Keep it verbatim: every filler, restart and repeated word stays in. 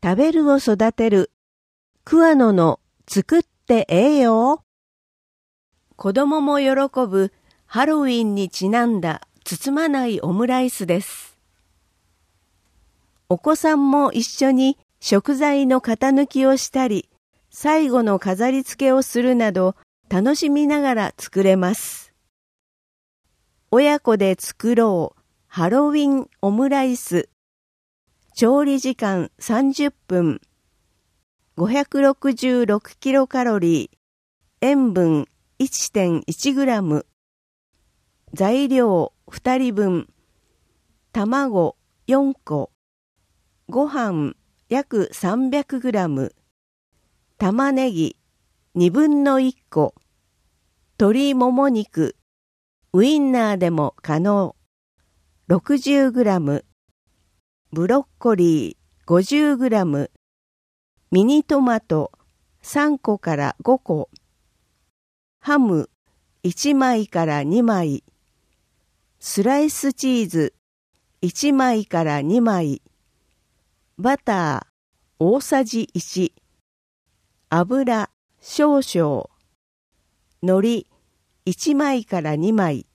食べるを育てる。桑野の作ってええよ。子供も喜ぶハロウィンにちなんだ包まないオムライスです。お子さんも一緒に食材の型抜きをしたり、最後の飾り付けをするなど楽しみながら作れます。親子で作ろうハロウィンオムライス。調理時間さんじゅっぷん。ごひゃくろくじゅうろくキロカロリー。塩分 いってんいちグラム。材料ふたりぶん。卵よんこ。ご飯約さんびゃくグラム。玉ねぎにぶんのいっこ。鶏もも肉。ウインナーでも可能。ろくじゅうグラム。ブロッコリー ごじゅうグラム。ミニトマトさんこからごこ。ハムいちまいからにまい。スライスチーズいちまいからにまい。バター大さじいち。油少々。海苔いちまいからにまい。